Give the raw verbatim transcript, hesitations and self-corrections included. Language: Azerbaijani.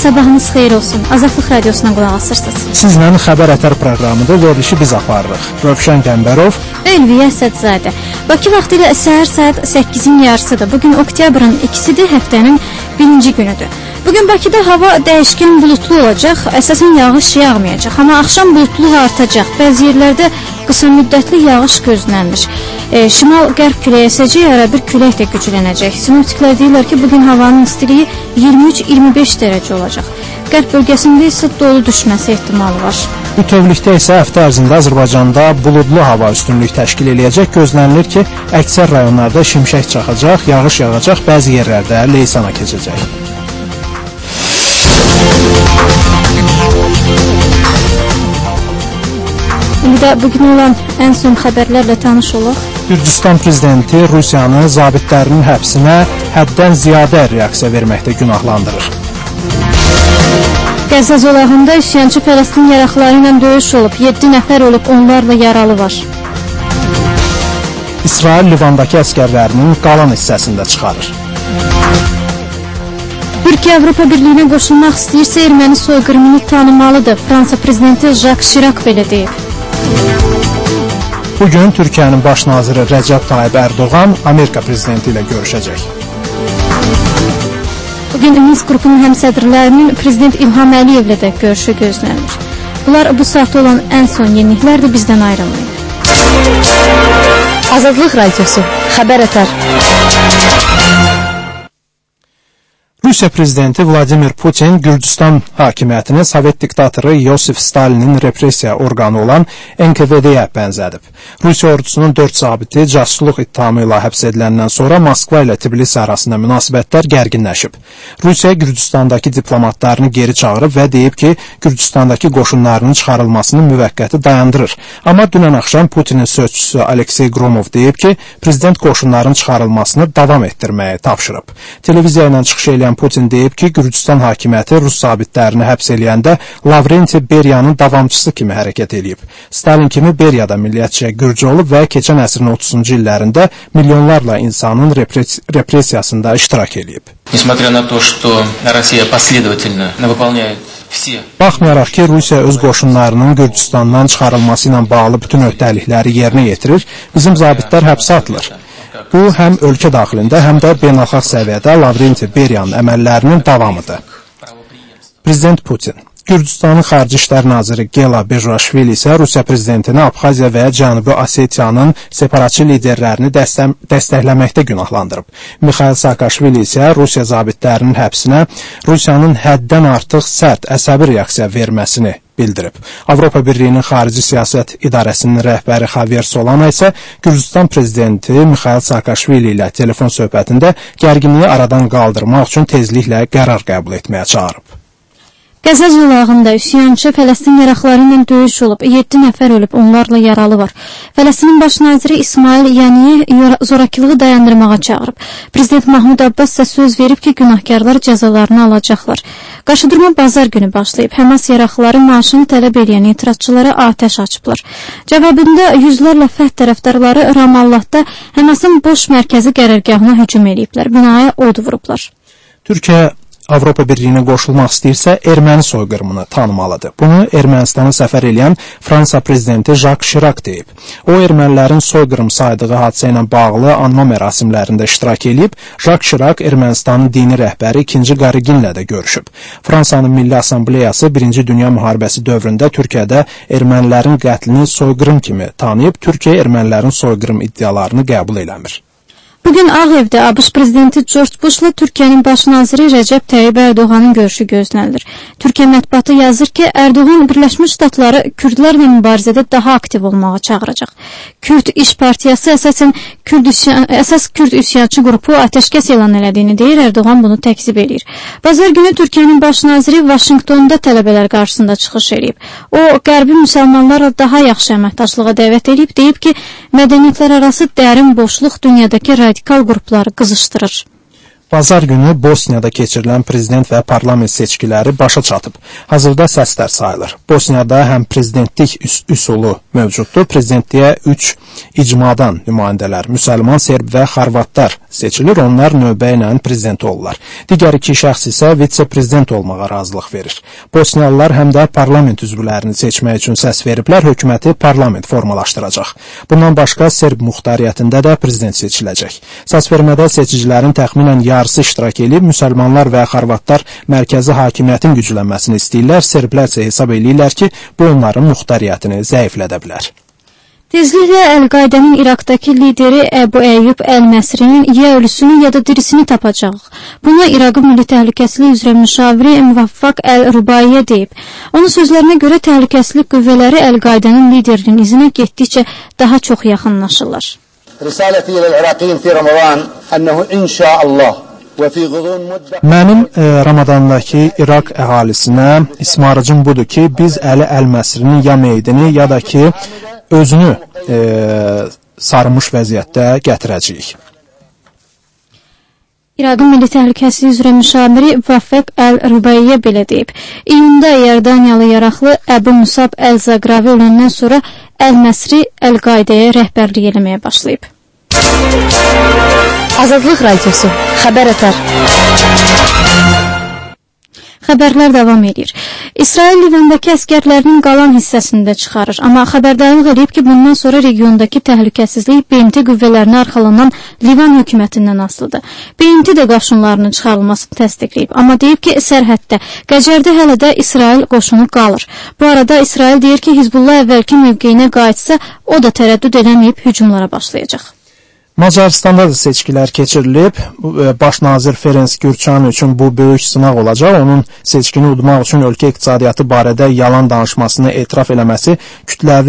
Sabahınız xeyir olsun. Azadlıq Radiosuna qulaq asırsınız. Sizlə Xəbər Ətər proqramında verilişi biz aparırıq. Rövşən Qəmbərov, Ülviyə Əsədzadə. Bakı vaxtı ilə səhər saat səkkizin yarısıdır. Bugün oktyabrın ikisidir, həftənin birinci günüdür. Bugün Bakıda hava dəyişkən bulutlu olacaq, əsasən yağış yağmayacaq, amma axşam bulutluq artacaq. Bəzi yerlərdə qısa müddətli yağış gözlənilir. E, Şimal-qərb küləyi əsəcək, ara bir külək də güclənəcək. Sinoptiklər deyirlər ki, bugün havanın istiliyi iyirmi üç iyirmi beş dərəcə olacaq. Qərb bölgəsində isə dolu düşməsi ehtimalı var. Bütövlükdə isə həftə ərzində Azərbaycanda buludlu hava üstünlük təşkil eləyəcək. Gözlənilir ki, əksər rayonlarda şimşək çaxacaq, yağış yağacaq, bəzi yerlərdə leysana keçəcək. İndi bugün olan ən son xəbərlərlə tanış olaq. Gürcüstan prezidenti Rusiyanı zabitlərinin həbsinə həddən ziyadə reaksiya verməkdə günahlandırır. Qəzza zolağında üsyançı Fələstin yaraqları ilə döyüş olub, yeddi nəfər olub, onlarla yaralı var. İsrail Livandakı əskərlərinin qalan hissəsində çıxarır. Türkiyə Avropa Birliyinə qoşulmaq istəyirsə, erməni soyqırımını tanımalıdır. Fransa prezidenti Jacques Chirac belə deyib. Bugün Türkiyənin baş naziri Rəcəb Tayyib Ərdoğan Amerika prezidenti ilə görüşəcək. Bugün Minsk qrupunun həmsədrlərinin prezident İlham Əliyevlə də görüşü gözlənilir. Bunlar bu saatda olan ən son yeniliklərdir, bizdən ayrılmayın. Azadlıq Radiosu, Xəbər Ətər. Rusiya prezidenti Vladimir Putin Gürcüstan hakimiyyətini Sovet diktatoru Yosif Stalinin repressiya orqanı olan N K V D-yə bənzədib. Rusiya ordusunun dörd zabiti casusluq ittihamı ilə həbs ediləndən sonra Moskva ilə Tbilisi arasında münasibətlər gərginləşib. Rusiya Gürcüstandakı diplomatlarını geri çağırıb və deyib ki, Gürcüstandakı qoşunlarının çıxarılmasını müvəqqəti dayandırır. Amma dünən axşam Putinin sözçüsü Aleksey Gromov deyib ki, prezident qoşunların çıxarılmasını davam etdirməyi tapşırıb. Televiziya ilə çıxış eləyən Putin deyib ki, Gürcüstan hakimiyyəti Rus zabitlərini həbs eləyəndə Lavrenti Beriyanın davamçısı kimi hərəkət eləyib. Stalin kimi Beriya da milliyyətçiyə gürcü olub və keçən əsrin otuzuncu illərində milyonlarla insanın repres repressiyasında iştirak eləyib. Baxmayaraq ki, Rusiya öz qoşunlarının Gürcüstandan çıxarılması ilə bağlı bütün öhdəlikləri yerinə yetirir, bizim zabitlər həbsə atılır. Bu, həm ölkə daxilində, həm də beynəlxalq səviyyədə Lavrenti Beriyanın əməllərinin davamıdır. Prezident Putin. Gürcüstanın Xarici İşlər naziri Gela Bejrashvili isə Rusiya prezidentini Abxaziya və Cənubi Osetiyanın separatçı liderlərini dəstə dəstəkləməkdə günahlandırıb. Mikhail Saakashvili isə Rusiya zabitlərinin həbsinə Rusiyanın həddən artıq sərt, əsəbi reaksiya verməsini bildirib. Avropa Birliyinin Xarici Siyasət İdarəsinin rəhbəri Javier Solana isə Gürcüstan prezidenti Mikhail Saakashvili ilə telefon söhbətində gərginliyi aradan qaldırmaq üçün tezliklə qərar qəbul etməyə çağırıb. Qəzza zolağında üsyançı Fələstin yaraqları ilə döyüş olub, yeddi nəfər ölüb, onlarla yaralı var. Fələstinin baş naziri İsmail Yaniye zorakılığı dayandırmağa çağırıb. Prezident Mahmud Abbas isə söz verib ki, günahkarlar cəzalarını alacaqlar. Qarşıdurma bazar günü başlayıb. Həmas yaraqları maaşını tələb edən etirazçılara atəş açıblar. Cavabında yüzlərlə fəhd tərəfdarları Ramallahda Həmasın boş mərkəzi qərargahına hücum ediblər. Binaya od vurublar. Türkiyə Avropa Birliyinə qoşulmaq istəyirsə, erməni soyqırımını tanımalıdır. Bunu Ermənistana səfər eləyən Fransa prezidenti Jacques Chirac deyib. O, ermənilərin soyqırım saydığı hadisə ilə bağlı anma mərasimlərində iştirak edib. Jacques Chirac Ermənistanın dini rəhbəri ikinci Qariginlə də görüşüb. Fransanın Milli Assambleyası Birinci Dünya müharibəsi dövründə Türkiyədə ermənilərin qətlini soyqırım kimi tanıyıb, Türkiyə ermənilərin soyqırım iddialarını qəbul eləmir. Bugün Ağ Evdə ABŞ prezidenti George Bushla Türkiyənin baş naziri Rəcəb Tayyib Ərdoğanın görüşü gözlənilir. Türkiyə mətbuatı yazır ki, Ərdoğan Birləşmiş Ştatları Kürdlərlə mübarizədə daha aktiv olmağa çağıracaq. Kürd İş Partiyası əsasən Kürd üsyan, əsas Kürd üsyançı qrupu atəşkəs elan elədiyini deyir, Ərdoğan bunu təkzib edir. Bazar günü Türkiyənin baş naziri Vaşinqtonda tələbələr qarşısında çıxış edib. O, qərbi müsəlmanlarla daha yaxşı əməkdaşlığa dəvət edib, deyib ki, mədəniyyətlər arası dərin boşluq dünyadakı radikal qrupları qızışdırır. Bazar günü Bosniyada keçirilən prezident və parlament seçkiləri başa çatıb. Hazırda səslər sayılır. Bosniyada həm prezidentlik üs üsulu mövcuddur. Prezidentliyə üç icmadan nümayəndələr, müsəlman, serb və xorvatlar seçilir. Onlar növbə ilə prezident olurlar. Digər iki şəxs isə vitse-prezident olmağa razılıq verir. Bosniyalılar həm də parlament üzvlərini seçmək üçün səs veriblər. Hökuməti parlament formalaşdıracaq. Bundan başqa serb muxtariyyətində də prezident seçiləcək. Səsvermədə seçicilərin təxminən yarısı iştirak edib, müsəlmanlar və xorvatlar mərkəzi hakimiyyətin güclənməsini istəyirlər. Serblər isə hesab edirlər ki, bu onların muxtariyyətini zəiflədə bilər. Tezliklə Əl-Qaidənin İraqdakı lideri Əbu Əyyub Əl-Məsrinin ya ölüsünü ya da dirisini tapacaq. Buna İraqın Milli Təhlükəsizlik üzrə müşaviri Muvaffaq Əl-Rubayyə deyib. Onun sözlərinə görə təhlükəsizlik qüvvələri Əl-Qaidənin liderinin izinə getdikcə daha çox yaxınlaşırlar. Risaleti ilal-İraqiyin fi Ramazan ennehu inşaallah. Mənim e, Ramadandakı İraq əhalisinə ismarıcım budur ki, biz Əli Əl-Məsrinin ya meydini, ya da ki, özünü e, sarmış vəziyyətdə gətirəcəyik. İraqın Milli Təhlükəsizlik üzrə müşaviri Muvaffaq Əl-Rubayyə belə deyib. İyunda Yordaniyalı yaraqlı Əbu Musab Əl-Zaqravi öləndən sonra Əl-Məsri Əl-Qaidəyə rəhbərlik eləməyə başlayıb. Azadlıq Radiosu xəbər ötər. Xəbərlər davam edir. İsrail Livandakı əskərlərinin qalan hissəsində çıxarır, amma xəbərdarlıq edib ki, bundan sonra regiondakı təhlükəsizlik B M T qüvvələrinə arxalanan Livan hökumətindən asılıdır. B M T də qoşunlarının çıxarılmasını təsdiqləyib, amma deyib ki, sərhəddə, Qəcərdə hələ də İsrail qoşunu qalır. Bu arada İsrail deyir ki, Hizbullah əvvəlki mövqeyinə qayıtsa, o da tərəddüd eləməyib hücumlara başlayacaq. Macaristanda da seçkilər keçirilib. Baş nazir Ferenc Gürçan üçün bu böyük sınaq olacaq. Onun seçkini udmaq üçün ölkə iqtisadiyyatı barədə yalan danışmasını etiraf eləməsi kütləvi